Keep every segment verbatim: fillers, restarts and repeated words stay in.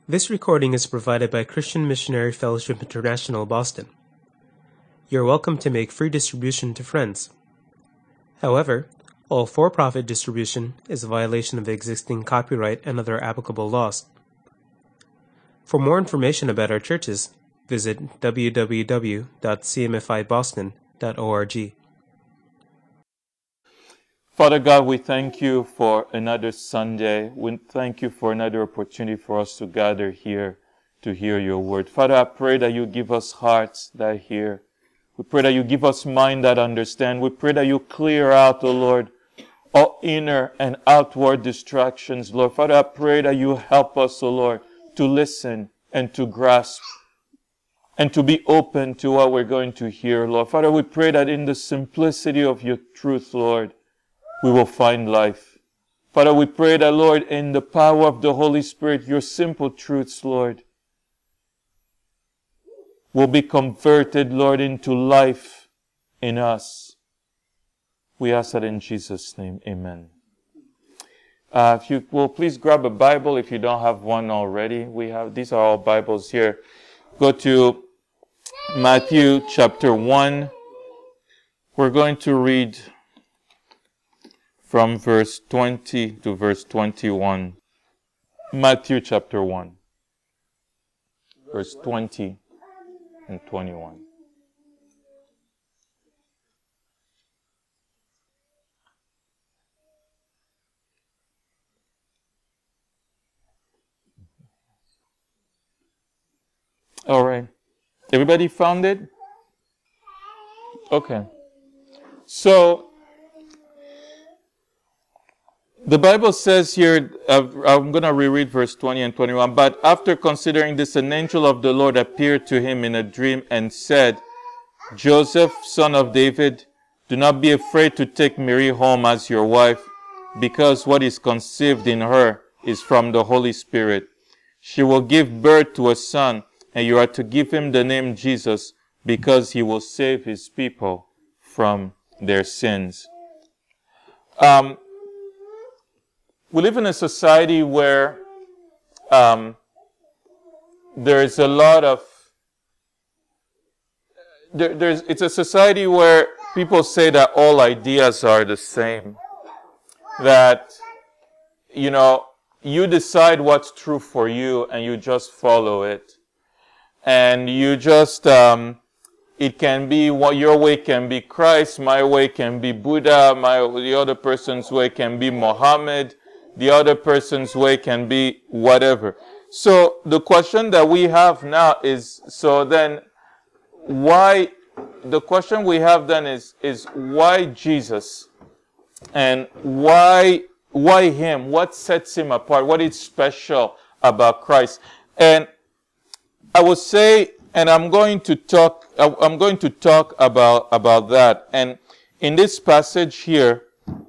This recording is provided by Christian Missionary Fellowship International, Boston. You are welcome to make free distribution to friends. However, all for-profit distribution is a violation of existing copyright and other applicable laws. For more information about our churches, visit w w w dot c m f i boston dot org. Father God, we thank you for another Sunday. We thank you for another opportunity for us to gather here to hear your word. Father, I pray that you give us hearts that hear. We pray that you give us mind that understand. We pray that you clear out, O Lord, all inner and outward distractions, Lord. Father, I pray that you help us, O Lord, to listen and to grasp and to be open to what we're going to hear, Lord. Father, we pray that in the simplicity of your truth, Lord, we will find life. Father, we pray that, Lord, in the power of the Holy Spirit, your simple truths, Lord, will be converted, Lord, into life in us. We ask that in Jesus' name. Amen. Uh, if you will please grab a Bible if you don't have one already. We have, these are all Bibles here. Go to Matthew chapter one. We're going to read from verse twenty to verse twenty-one. Matthew chapter one, verse twenty and twenty-one. All right. Everybody found it? Okay. So, the Bible says here, uh, I'm going to reread verse twenty and twenty-one. But after considering this, an angel of the Lord appeared to him in a dream and said, Joseph, son of David, do not be afraid to take Mary home as your wife, because what is conceived in her is from the Holy Spirit. She will give birth to a son, and you are to give him the name Jesus, because he will save his people from their sins. Um, We live in a society where um, there is a lot of, there, there's, it's a society where people say that all ideas are the same. That, you know, you decide what's true for you and you just follow it. And you just, um, it can be, what your way can be Christ, my way can be Buddha, my, the other person's way can be Muhammad. The other person's way can be whatever. So the question that we have now is, so then why, the question we have then is, is why Jesus? And why, why him? What sets him apart? What is special about Christ? And I would say, and I'm going to talk, I'm going to talk about, about that. And in this passage here,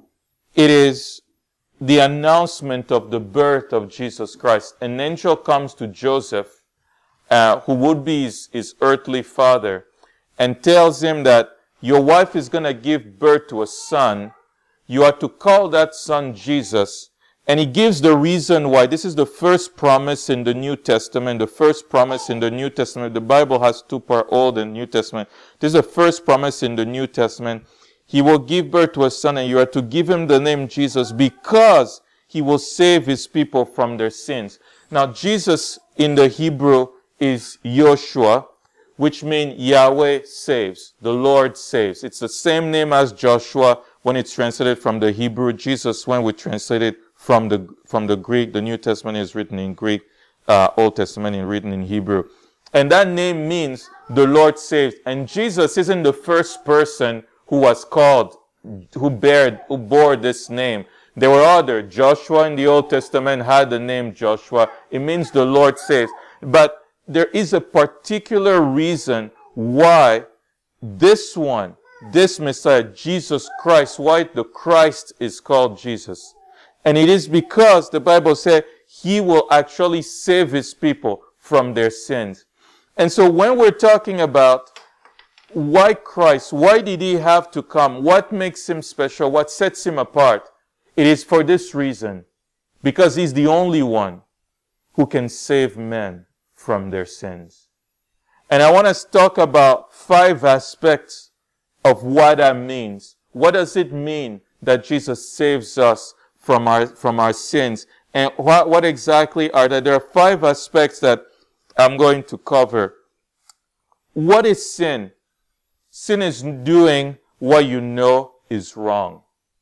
it is the announcement of the birth of Jesus Christ. An angel comes to Joseph, uh, who would be his, his earthly father, and tells him that your wife is going to give birth to a son. You are to call that son Jesus. And he gives the reason why. This is the first promise in the New Testament. The first promise in the New Testament. The Bible has two parts, Old and New Testament. This is the first promise in the New Testament. He will give birth to a son, and you are to give him the name Jesus, because he will save his people from their sins. Now, Jesus in the Hebrew is Yoshua, which means Yahweh saves. The Lord saves. It's the same name as Joshua when it's translated from the Hebrew. Jesus, when we translate it from the, from the Greek, the New Testament is written in Greek, uh, Old Testament is written in Hebrew. And that name means the Lord saves. And Jesus isn't the first person who was called, who bared, who bore this name. There were other. Joshua in the Old Testament had the name Joshua. It means the Lord saves. But there is a particular reason why this one, this Messiah, Jesus Christ, why the Christ is called Jesus. And it is because the Bible says he will actually save his people from their sins. And so when we're talking about why Christ? Why did he have to come? What makes him special? What sets him apart? It is for this reason. Because he's the only one who can save men from their sins. And I want us to talk about five aspects of what that means. What does it mean that Jesus saves us from our, from our sins? And what, what exactly are they? There are five aspects that I'm going to cover. What is sin? Sin is doing what you know is wrong.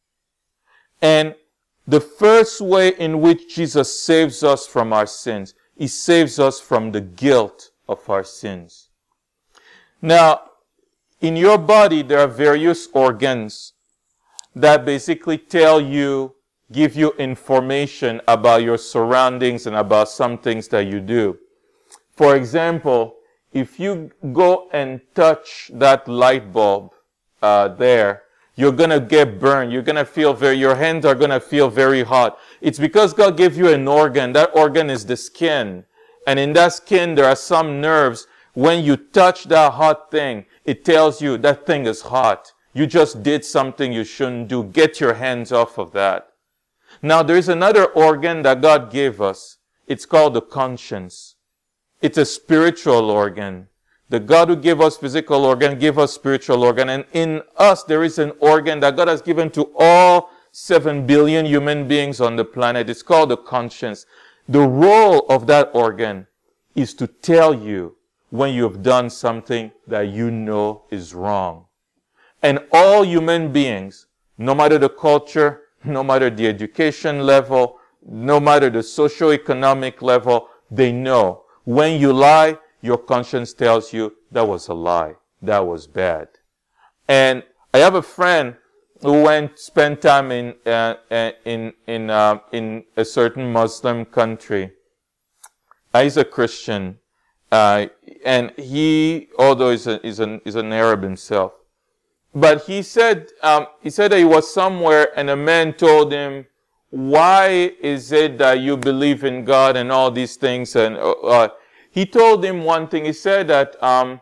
And the first way in which Jesus saves us from our sins, He saves us from the guilt of our sins. Now, in your body, there are various organs that basically tell you, give you information about your surroundings and about some things that you do. For example, if you go and touch that light bulb uh, there, you're going to get burned. You're going to feel very, your hands are going to feel very hot. It's because God gave you an organ. That organ is the skin. And in that skin, there are some nerves. When you touch that hot thing, it tells you that thing is hot. You just did something you shouldn't do. Get your hands off of that. Now, there's another organ that God gave us. It's called the conscience. It's a spiritual organ. The God who gave us physical organ gave us spiritual organ. And in us, there is an organ that God has given to all seven billion human beings on the planet. It's called the conscience. The role of that organ is to tell you when you have done something that you know is wrong. And all human beings, no matter the culture, no matter the education level, no matter the socio-economic level, they know when you lie, your conscience tells you that was a lie. That was bad. And I have a friend who went, spent time in, uh, in, in, uh, in a certain Muslim country. Uh, he's a Christian. Uh, and he, although he's, a, he's, an, he's an Arab himself. But he said, um, he said that he was somewhere and a man told him, why is it that you believe in God and all these things? And, uh, he told him one thing. He said that, um,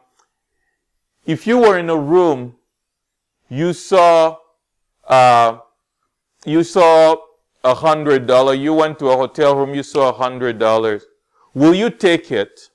if you were in a room, you saw, uh, you saw a hundred dollars. You went to a hotel room, you saw a hundred dollars. Will you take it?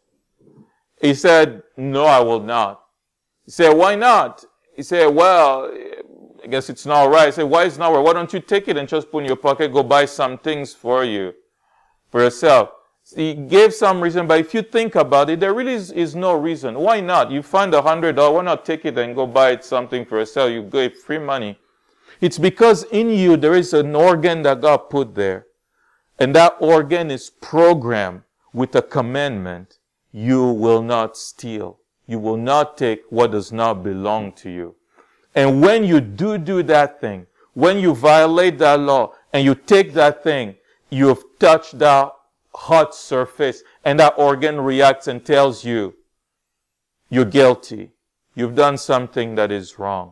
He said, no, I will not. He said, why not? He said, well, I guess it's not right. I said, why is it not right? Why don't you take it and just put in your pocket, go buy some things for you, for yourself? He gave some reason, but if you think about it, there really is, is no reason. Why not? You find a hundred dollars, why not take it and go buy it something for yourself? You get free money. It's because in you there is an organ that God put there. And that organ is programmed with a commandment. You will not steal. You will not take what does not belong to you. And when you do do that thing, when you violate that law and you take that thing, you have touched that hot surface and that organ reacts and tells you you're guilty. You've done something that is wrong.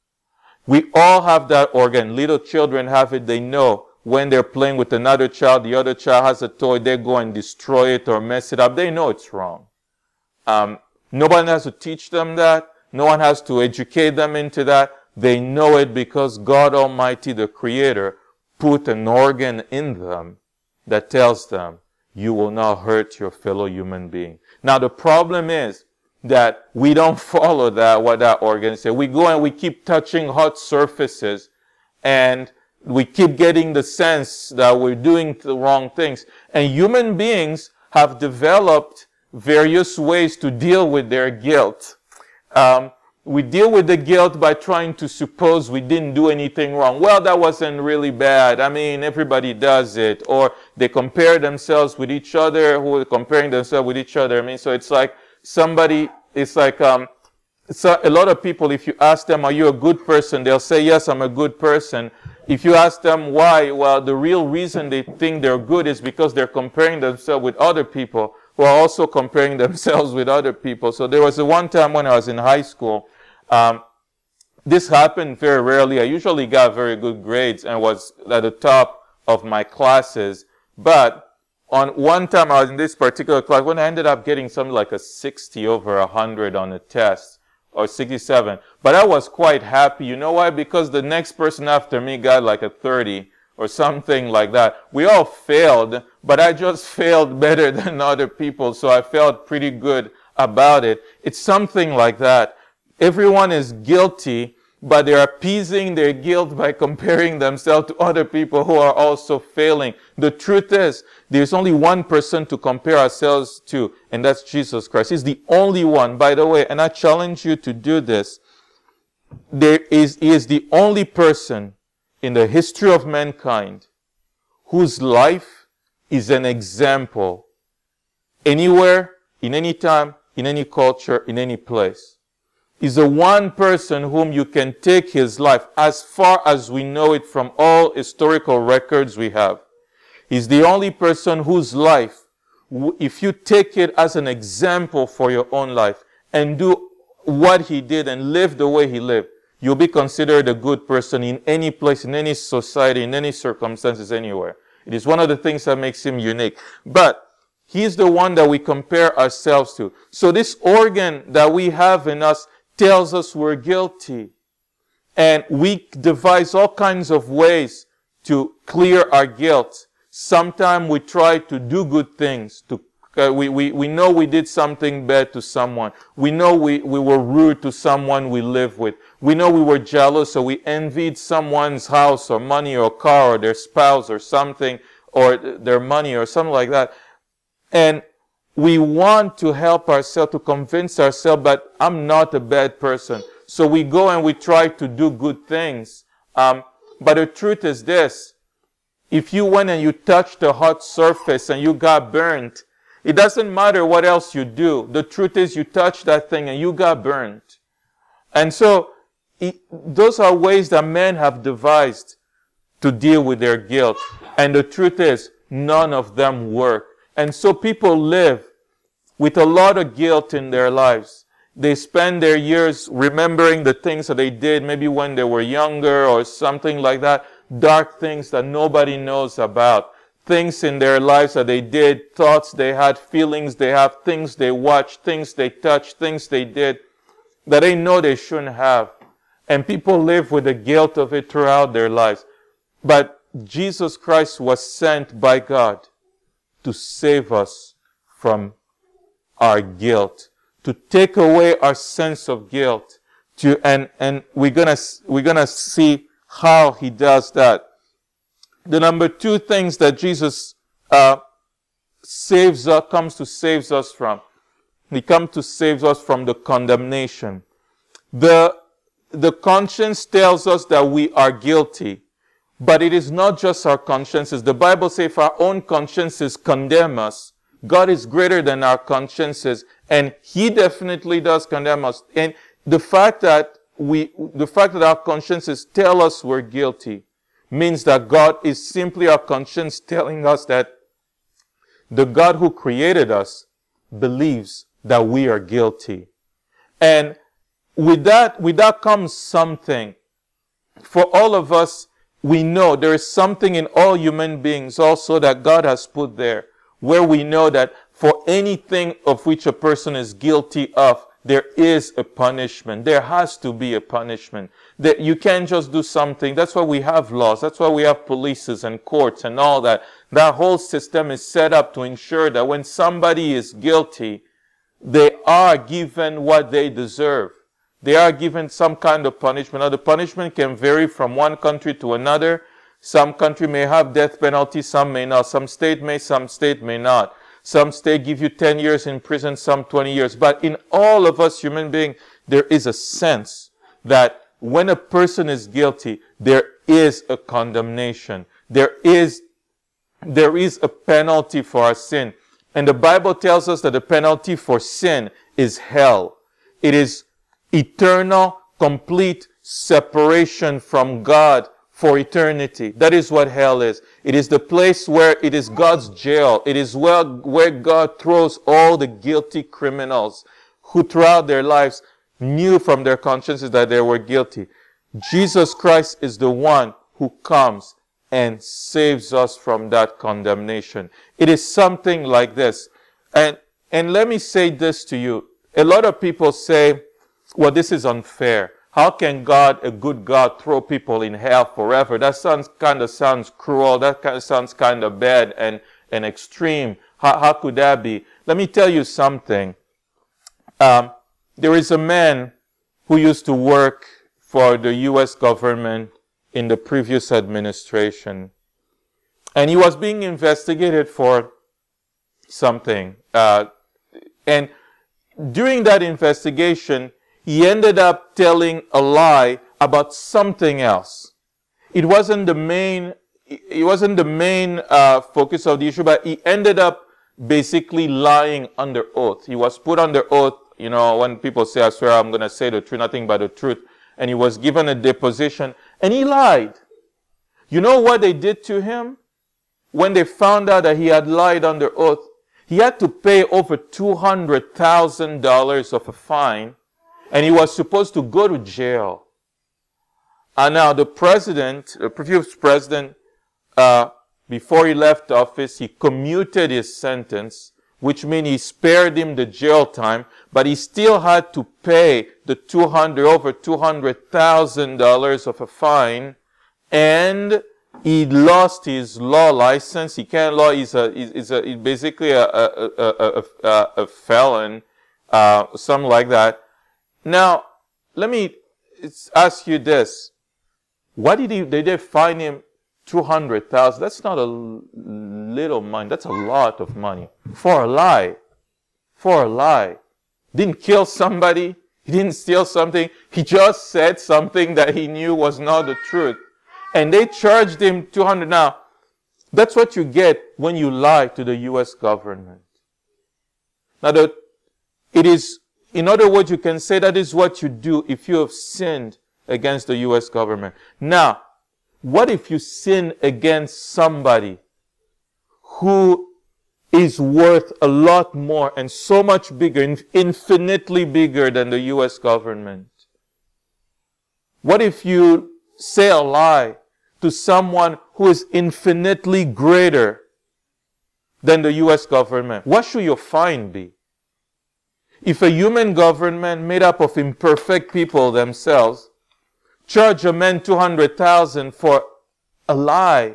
We all have that organ. Little children have it. They know when they're playing with another child, the other child has a toy, they go and destroy it or mess it up. They know it's wrong. Um, nobody has to teach them that. No one has to educate them into that. They know it because God Almighty, the Creator, put an organ in them that tells them you will not hurt your fellow human being. Now the problem is that we don't follow that, what that organ says. We go and we keep touching hot surfaces and we keep getting the sense that we're doing the wrong things. And human beings have developed various ways to deal with their guilt. Um, we deal with the guilt by trying to suppose we didn't do anything wrong. Well, that wasn't really bad. I mean, everybody does it. Or they compare themselves with each other, who are comparing themselves with each other. I mean, so it's like somebody, it's like, um, so a lot of people, if you ask them, are you a good person? They'll say, yes, I'm a good person. If you ask them why, well, the real reason they think they're good is because they're comparing themselves with other people who are also comparing themselves with other people. So there was a one time when I was in high school, um, this happened very rarely. I usually got very good grades and was at the top of my classes. But on one time I was in this particular class when I ended up getting something like a sixty over a hundred on a test, or sixty-seven. But I was quite happy. You know why? Because the next person after me got like a thirty or something like that. We all failed, but I just failed better than other people, so I felt pretty good about it. It's something like that. Everyone is guilty, but they're appeasing their guilt by comparing themselves to other people who are also failing. The truth is, there's only one person to compare ourselves to, and that's Jesus Christ. He's the only one, by the way, and I challenge you to do this. There is, he is the only person in the history of mankind whose life is an example anywhere, in any time, in any culture, in any place. Is the one person whom you can take his life as far as we know it from all historical records we have. He's the only person whose life, if you take it as an example for your own life and do what he did and live the way he lived, you'll be considered a good person in any place, in any society, in any circumstances, anywhere. It is one of the things that makes him unique. But he's the one that we compare ourselves to. So this organ that we have in us tells us we're guilty. And we devise all kinds of ways to clear our guilt. Sometimes we try to do good things. To, uh, we, we, we know we did something bad to someone. We know we, we were rude to someone we live with. We know we were jealous, or we envied someone's house or money or car or their spouse or something, or their money or something like that. And we want to help ourselves, to convince ourselves that I'm not a bad person. So we go and we try to do good things. Um, but the truth is this. If you went and you touched a hot surface and you got burnt, it doesn't matter what else you do. The truth is you touched that thing and you got burnt. And so it, those are ways that men have devised to deal with their guilt. And the truth is none of them work. And so people live with a lot of guilt in their lives. They spend their years remembering the things that they did, maybe when they were younger or something like that. Dark things that nobody knows about. Things in their lives that they did, thoughts they had, feelings they have, things they watched, things they touched, things they did that they know they shouldn't have. And people live with the guilt of it throughout their lives. But Jesus Christ was sent by God to save us from our guilt, to take away our sense of guilt, to, and, and we're gonna, we're gonna see how he does that. The number two things that Jesus, uh, saves us, comes to save us from. He comes to save us from the condemnation. The, the conscience tells us that we are guilty. But it is not just our consciences. The Bible says if our own consciences condemn us, God is greater than our consciences, and he definitely does condemn us. And the fact that we, the fact that our consciences tell us we're guilty means that God is simply our conscience telling us that the God who created us believes that we are guilty. And with that, with that comes something. For all of us, we know there is something in all human beings also that God has put there, where we know that for anything of which a person is guilty of, there is a punishment. There has to be a punishment. That you can't just do something. That's why we have laws. That's why we have polices and courts and all that. That whole system is set up to ensure that when somebody is guilty, they are given what they deserve. They are given some kind of punishment. Now, the punishment can vary from one country to another. Some country may have death penalty, some may not. Some state may, some state may not. Some state give you ten years in prison, some twenty years. But in all of us human beings, there is a sense that when a person is guilty, there is a condemnation. There is, there is a penalty for our sin. And the Bible tells us that the penalty for sin is hell. It is eternal, complete separation from God for eternity. That is what hell is. It is the place where it is God's jail. It is where, where God throws all the guilty criminals who throughout their lives knew from their consciences that they were guilty. Jesus Christ is the one who comes and saves us from that condemnation. It is something like this. And, and let me say this to you. A lot of people say, well, this is unfair. How can God, a good God, throw people in hell forever? That sounds kind of sounds cruel. That kind of sounds kind of bad and, and extreme. How, how could that be? Let me tell you something. Um, there is a man who used to work for the U S government in the previous administration. And he was being investigated for something. Uh, and during that investigation, he ended up telling a lie about something else. It wasn't the main, it wasn't the main uh, focus of the issue, but he ended up basically lying under oath. He was put under oath, you know, when people say, I swear I'm going to say the truth, nothing but the truth. And he was given a deposition, and he lied. You know what they did to him? When they found out that he had lied under oath, he had to pay over two hundred thousand dollars of a fine, and he was supposed to go to jail. And now the president, the previous president, uh, before he left office, he commuted his sentence, which means he spared him the jail time, but he still had to pay the two hundred, over two hundred thousand dollars of a fine, and he lost his law license. He can't law. He's a, he's a, he's basically a, a, a, a, a felon, uh, something like that. Now, let me ask you this. What did he, did they fine him two hundred thousand dollars? That's not a little money. That's a lot of money. For a lie. For a lie. Didn't kill somebody. He didn't steal something. He just said something that he knew was not the truth. And they charged him two hundred dollars. Now, that's what you get when you lie to the U S government. Now, the, it is, in other words, you can say that is what you do if you have sinned against the U S government. Now, what if you sin against somebody who is worth a lot more and so much bigger, infinitely bigger than the U S government? What if you say a lie to someone who is infinitely greater than the U S government? What should your fine be? If a human government made up of imperfect people themselves charge a man two hundred thousand dollars for a lie,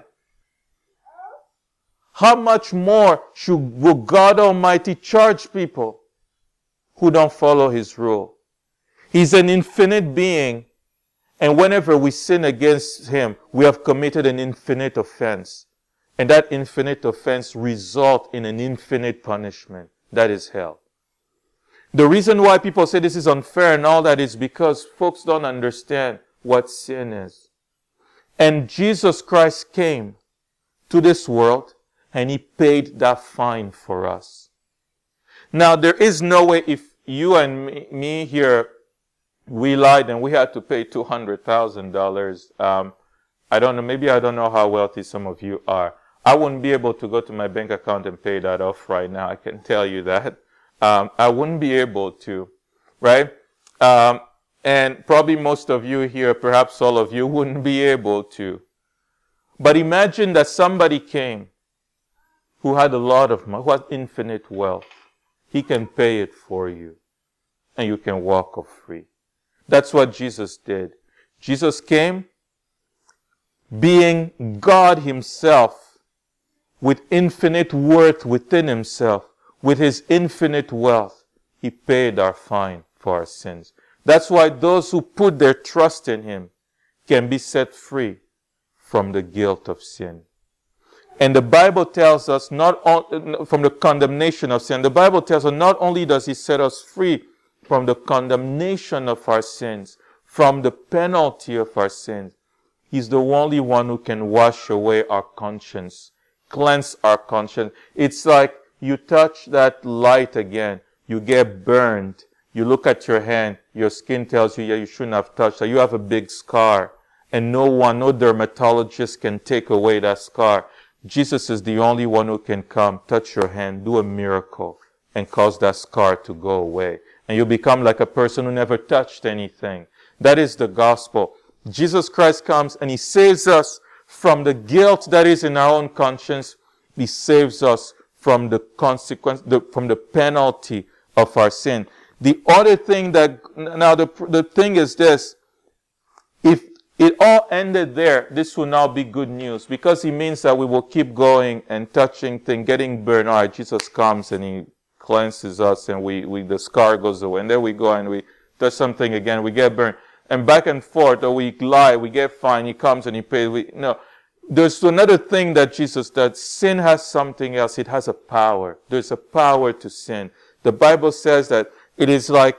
how much more should will God Almighty charge people who don't follow His rule? He's an infinite being, and whenever we sin against Him, we have committed an infinite offense. And that infinite offense results in an infinite punishment. That is hell. The reason why people say this is unfair and all that is because folks don't understand what sin is. And Jesus Christ came to this world and He paid that fine for us. Now, there is no way if you and me, me here, we lied and we had to pay two hundred thousand dollars. Um, I don't know, maybe I don't know how wealthy some of you are. I wouldn't be able to go to my bank account and pay that off right now. I can tell you that. Um, I wouldn't be able to, right? Um, and probably most of you here, perhaps all of you, wouldn't be able to. But imagine that somebody came who had a lot of money, who had infinite wealth. He can pay it for you, and you can walk off free. That's what Jesus did. Jesus came being God Himself, with infinite worth within Himself, with His infinite wealth. He paid our fine for our sins. That's why those who put their trust in Him can be set free from the guilt of sin. And the Bible tells us not all, from the condemnation of sin. The Bible tells us not only does He set us free from the condemnation of our sins, from the penalty of our sins, He's the only one who can wash away our conscience, cleanse our conscience. It's like you touch that light again, you get burned. You look at your hand, your skin tells you, yeah, you shouldn't have touched that. You have a big scar, and no one, no dermatologist can take away that scar. Jesus is the only one who can come, touch your hand, do a miracle, and cause that scar to go away. And you become like a person who never touched anything. That is the gospel. Jesus Christ comes and He saves us from the guilt that is in our own conscience. He saves us from the consequence, the, from the penalty of our sin. The other thing that, now the, the thing is this, if it all ended there, this will now be good news, because it means that we will keep going and touching things, getting burned. All right, Jesus comes and he cleanses us, and we, we the scar goes away. And then we go and we touch something again, we get burned. And back and forth, or we lie, we get fined, he comes and he pays. We, no. There's another thing that Jesus does. Sin has something else. It has a power. There's a power to sin. The Bible says that it is like,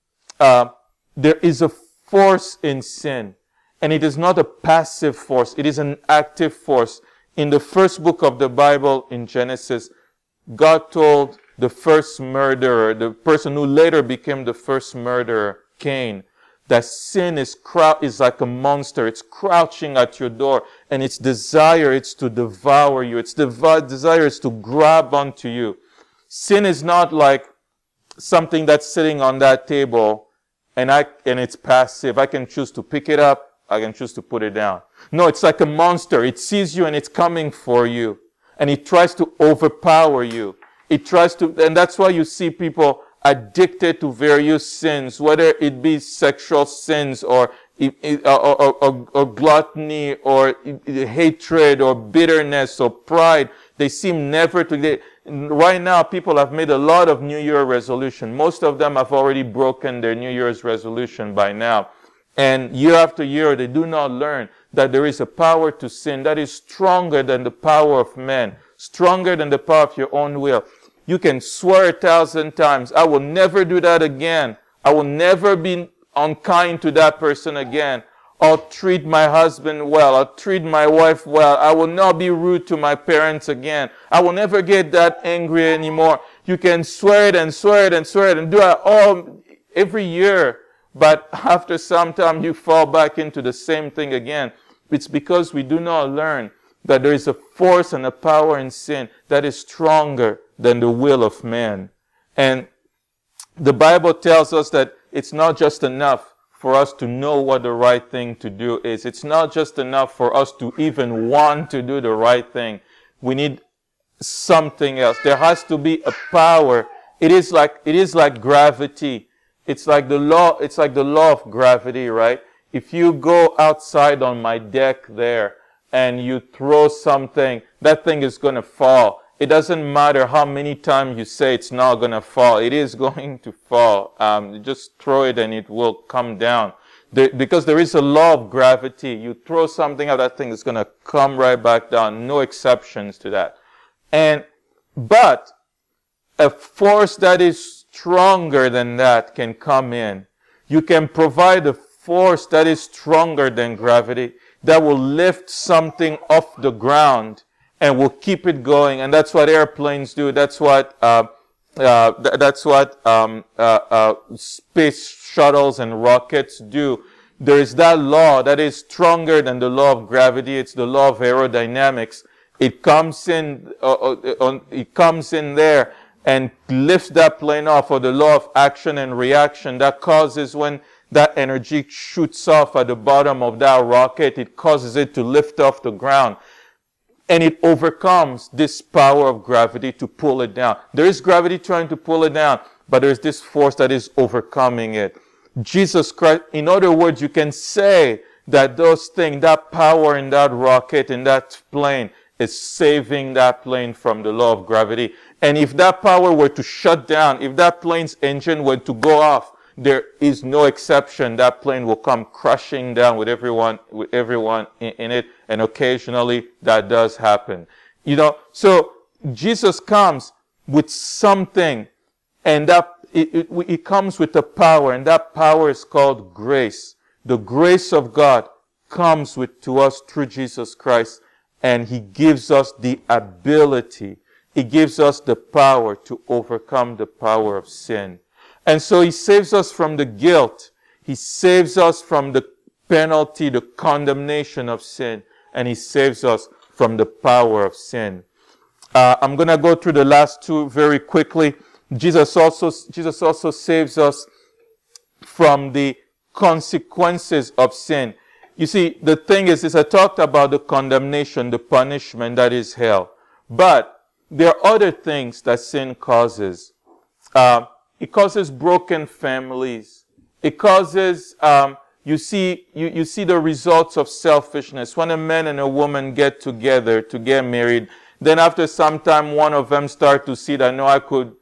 uh, there is a force in sin. And it is not a passive force. It is an active force. In the first book of the Bible, in Genesis, God told the first murderer, the person who later became the first murderer, Cain, that sin is crou- is like a monster. It's crouching at your door, and its desire is to devour you. Its dev- desire is to grab onto you. Sin is not like something that's sitting on that table, and I and it's passive. I can choose to pick it up. I can choose to put it down. No, it's like a monster. It sees you and it's coming for you, and it tries to overpower you. It tries to, and that's why you see people addicted to various sins, whether it be sexual sins or, or, or, or, or gluttony or hatred or bitterness or pride. They seem never to, they, right now people have made a lot of New Year resolution. Most of them have already broken their New Year's resolution by now. And year after year, they do not learn that there is a power to sin that is stronger than the power of man, stronger than the power of your own will. You can swear a thousand times, I will never do that again. I will never be unkind to that person again. I'll treat my husband well. I'll treat my wife well. I will not be rude to my parents again. I will never get that angry anymore. You can swear it and swear it and swear it and do it all every year. But after some time, you fall back into the same thing again. It's because we do not learn that there is a force and a power in sin that is stronger than the will of man. And the Bible tells us that it's not just enough for us to know what the right thing to do is. It's not just enough for us to even want to do the right thing. We need something else. There has to be a power. It is like, it is like gravity. It's like the law, it's like the law of gravity, right? If you go outside on my deck there and you throw something, that thing is going to fall. It doesn't matter how many times you say it's not going to fall. It is going to fall. Um, just throw it and it will come down. There, because there is a law of gravity. You throw something out, that thing is going to come right back down. No exceptions to that. And, but a force that is stronger than that can come in. You can provide a force that is stronger than gravity that will lift something off the ground and will keep it going. And that's what airplanes do. That's what uh, uh, th- that's what um, uh, uh, space shuttles and rockets do. There is that law that is stronger than the law of gravity. It's the law of aerodynamics. It comes in. Uh, uh, it comes in there and lifts that plane off, or the law of action and reaction that causes when that energy shoots off at the bottom of that rocket, it causes it to lift off the ground. And it overcomes this power of gravity to pull it down. There is gravity trying to pull it down, but there's this force that is overcoming it. Jesus Christ, in other words, you can say that those things, that power in that rocket, in that plane, is saving that plane from the law of gravity. And if that power were to shut down, if that plane's engine were to go off, there is no exception. That plane will come crashing down with everyone, with everyone in, in it. And occasionally that does happen. You know, so Jesus comes with something, and that it, it, it comes with a power, and that power is called grace. The grace of God comes with to us through Jesus Christ, and He gives us the ability. He gives us the power to overcome the power of sin. And so He saves us from the guilt. He saves us from the penalty, the condemnation of sin. And He saves us from the power of sin. Uh, I'm going to go through the last two very quickly. Jesus also, Jesus also saves us from the consequences of sin. You see, the thing is, is I talked about the condemnation, the punishment that is hell. But there are other things that sin causes. Uh, it causes broken families. It causes, um, you see, you, you see the results of selfishness. When a man and a woman get together to get married, then after some time, one of them start to see that, no, I could,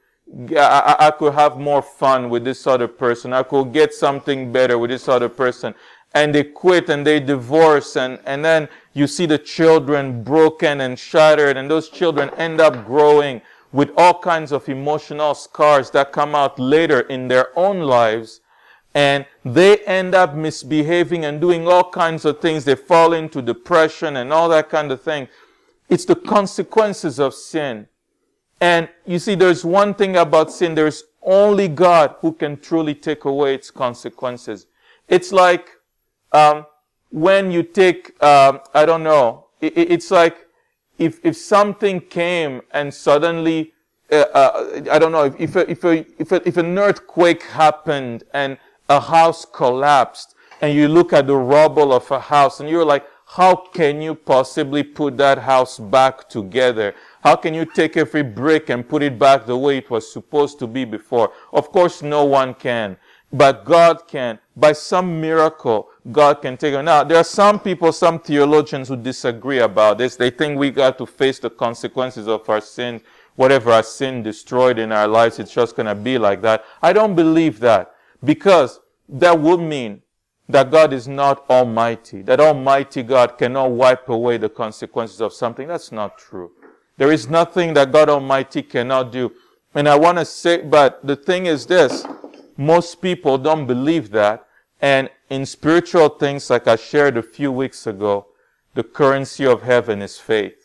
I, I could have more fun with this other person. I could get something better with this other person. And they quit and they divorce, and, and then you see the children broken and shattered, and those children end up growing with all kinds of emotional scars that come out later in their own lives, and they end up misbehaving and doing all kinds of things. They fall into depression and all that kind of thing. It's the consequences of sin. And you see, there's one thing about sin. There's only God who can truly take away its consequences. It's like um, when you take, um, I don't know, it, it's like if if something came and suddenly, uh, uh, I don't know, if if a, if, a, if, a, if an earthquake happened and a house collapsed, and you look at the rubble of a house and you're like, how can you possibly put that house back together? How can you take every brick and put it back the way it was supposed to be before? Of course, no one can. But God can. By some miracle, God can take it. Now, there are some people, some theologians who disagree about this. They think we got to face the consequences of our sins. Whatever our sin destroyed in our lives, it's just going to be like that. I don't believe that. Because that would mean that God is not almighty. That almighty God cannot wipe away the consequences of something. That's not true. There is nothing that God Almighty cannot do. And I want to say, but the thing is this, most people don't believe that. And in spiritual things, like I shared a few weeks ago, the currency of heaven is faith.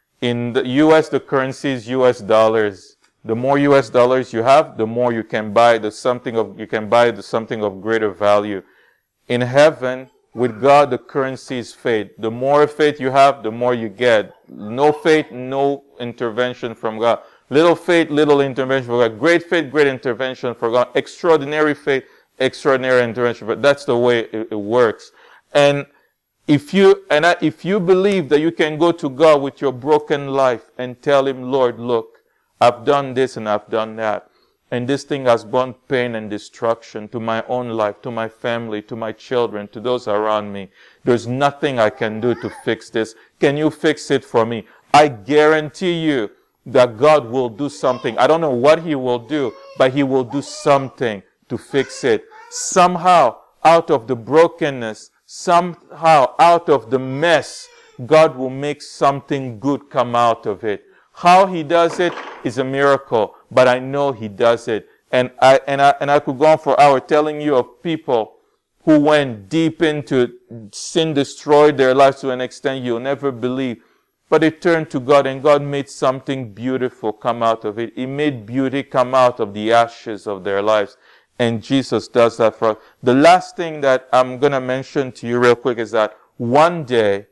In the U S, the currency is U S dollars. The more U S dollars you have, the more you can buy the something of, you can buy the something of greater value. In heaven, with God, the currency is faith. The more faith you have, the more you get. No faith, no intervention from God. Little faith, little intervention from God. Great faith, great intervention from God. Extraordinary faith, extraordinary intervention. But that's the way it, it works. And if you, and I, if you believe that you can go to God with your broken life and tell Him, Lord, look, I've done this and I've done that. And this thing has brought pain and destruction to my own life, to my family, to my children, to those around me. There's nothing I can do to fix this. Can you fix it for me? I guarantee you that God will do something. I don't know what He will do, but He will do something to fix it. Somehow, out of the brokenness, somehow out of the mess, God will make something good come out of it. How He does it is a miracle, but I know He does it. And I, and I, and I could go on for hours telling you of people who went deep into sin, destroyed their lives to an extent you'll never believe. But they turned to God, and God made something beautiful come out of it. He made beauty come out of the ashes of their lives. And Jesus does that for us. The last thing that I'm going to mention to you real quick is that one day,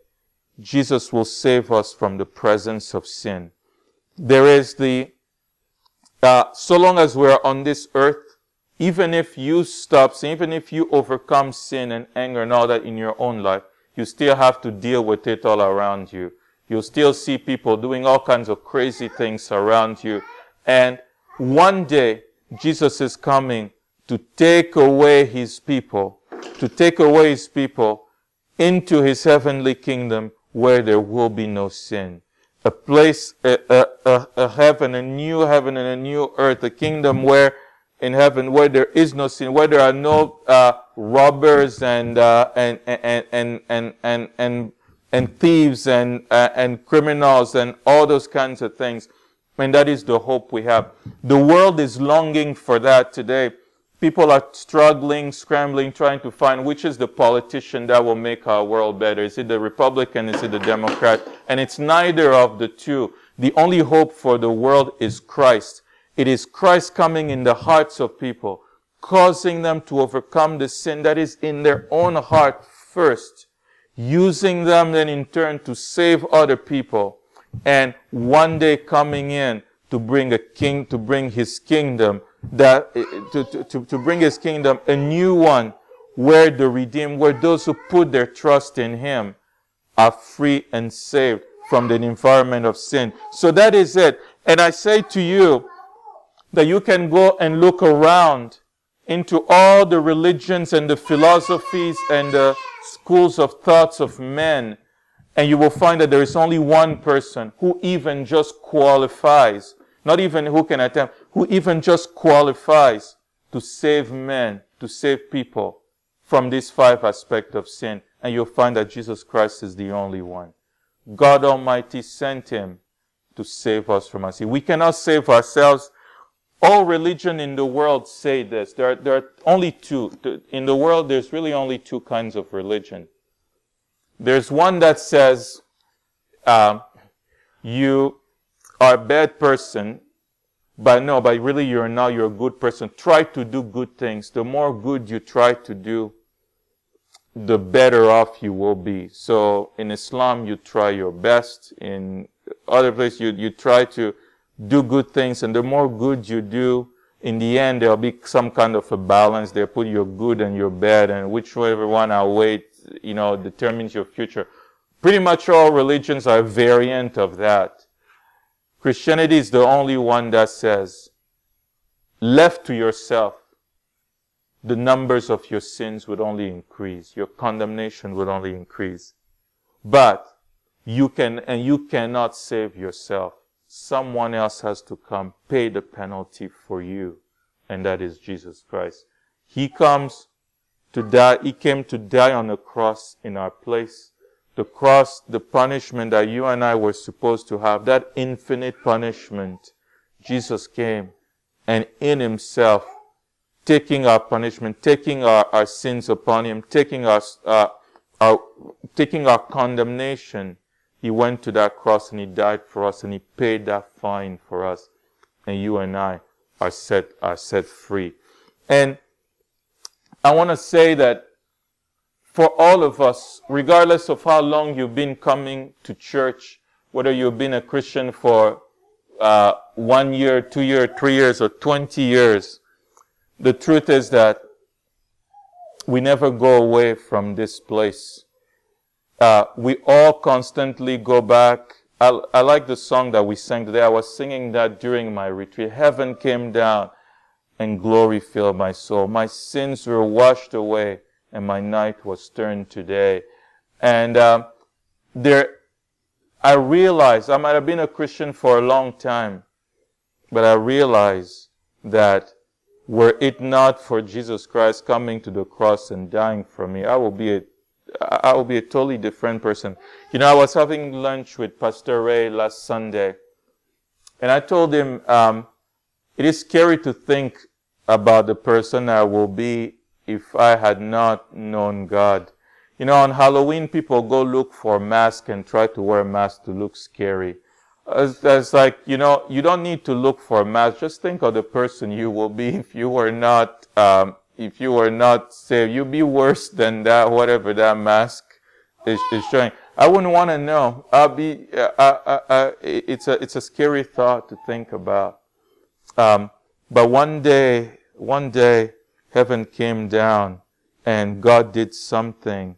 Jesus will save us from the presence of sin. There is the, uh, so long as we're on this earth, even if you stop sin, even if you overcome sin and anger and all that in your own life, you still have to deal with it all around you. You'll still see people doing all kinds of crazy things around you. And one day, Jesus is coming to take away His people, to take away His people into His heavenly kingdom where there will be no sin. A place, a, a, a, a heaven, a new heaven and a new earth, a kingdom where, in heaven, where there is no sin, where there are no, uh, robbers and, uh, and, and, and, and, and, and, and thieves and, uh, and criminals and all those kinds of things. And that is the hope we have. The world is longing for that today. People are struggling, scrambling, trying to find which is the politician that will make our world better. Is it the Republican? Is it the Democrat? And it's neither of the two. The only hope for the world is Christ. It is Christ coming in the hearts of people, causing them to overcome the sin that is in their own heart first, using them then in turn to save other people, and one day coming in to bring a king, to bring His kingdom, that to, to, to bring His kingdom, a new one, where the redeemed, where those who put their trust in Him are free and saved from the environment of sin. So that is it. And I say to you that you can go and look around into all the religions and the philosophies and the schools of thoughts of men, and you will find that there is only one person who even just qualifies, not even who can attempt, who even just qualifies to save men, to save people from these five aspects of sin. And you'll find that Jesus Christ is the only one. God Almighty sent him to save us from our sin. We cannot save ourselves. All religion in the world say this. There are, there are only two. In the world, there's really only two kinds of religion. There's one that says, uh, you are a bad person, but no, but really you're not, you're a good person. Try to do good things. The more good you try to do, the better off you will be. So in Islam, you try your best. In other places, you, you try to do good things, and the more good you do, in the end, there'll be some kind of a balance. They'll put your good and your bad, and whichever one outweighs, you know, determines your future. Pretty much all religions are a variant of that. Christianity is the only one that says, left to yourself, the numbers of your sins would only increase. Your condemnation would only increase. But you can, and you cannot save yourself. Someone else has to come pay the penalty for you, and that is Jesus Christ. He comes to die. He came to die on the cross in our place. The cross, the punishment that you and I were supposed to have, that infinite punishment, Jesus came, and in himself, taking our punishment, taking our, our sins upon him, taking our, uh, our, taking our condemnation, he went to that cross and he died for us and he paid that fine for us. And you and I are set, are set free. And I want to say that for all of us, regardless of how long you've been coming to church, whether you've been a Christian for uh, one year, two years, three years, or twenty years, the truth is that we never go away from this place. Uh, we all constantly go back. I, I like the song that we sang today. I was singing that during my retreat. Heaven came down and glory filled my soul. My sins were washed away and my night was turned to day. And um, there, I realized, I might have been a Christian for a long time, but I realized that were it not for Jesus Christ coming to the cross and dying for me, I will be a I will be a totally different person. You know, I was having lunch with Pastor Ray last Sunday, and I told him, um, it is scary to think about the person I will be if I had not known God. You know, on Halloween, people go look for masks and try to wear a mask to look scary. It's, it's like, you know, you don't need to look for a mask. Just think of the person you will be if you were not, um, if you were not saved. You'd be worse than that, whatever that mask is, is showing. I wouldn't want to know. I'll be, uh, uh, uh, it's a, it's a scary thought to think about. Um, but one day, one day, heaven came down and God did something.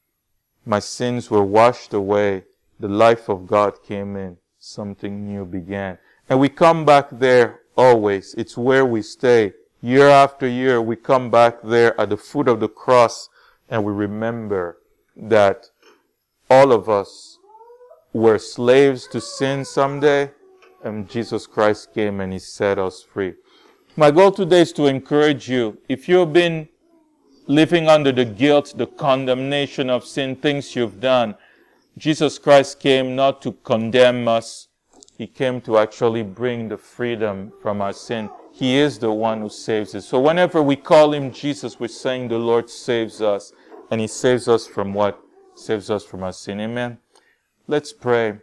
My sins were washed away. The life of God came in. Something new began. And we come back there always. It's where we stay. Year after year, we come back there at the foot of the cross and we remember that all of us were slaves to sin someday, and Jesus Christ came and he set us free. My goal today is to encourage you. If you've been living under the guilt, the condemnation of sin, things you've done, Jesus Christ came not to condemn us. He came to actually bring the freedom from our sin. He is the one who saves us. So whenever we call him Jesus, we're saying the Lord saves us. And he saves us from what? Saves us from our sin. Amen. Let's pray.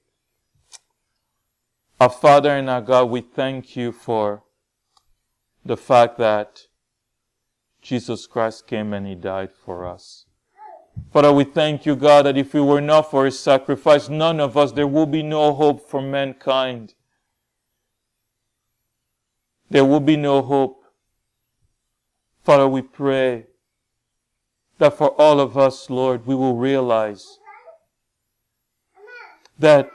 Our Father and our God, we thank you for the fact that Jesus Christ came and he died for us. Father, we thank you, God, that if it were not for his sacrifice, none of us, there will be no hope for mankind. There will be no hope. Father, we pray that for all of us, Lord, we will realize that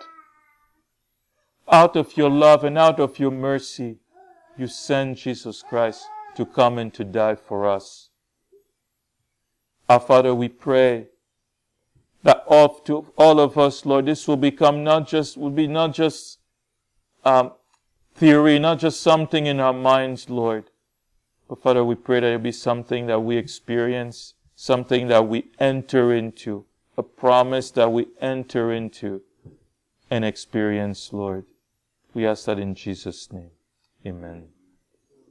out of your love and out of your mercy, you send Jesus Christ. to come and to die for us. Our Father, we pray that all, to all of us, Lord, this will become not just, will be not just um, theory, not just something in our minds, Lord. But Father, we pray that it be something that we experience, something that we enter into, a promise that we enter into and experience, Lord. We ask that in Jesus' name. Amen.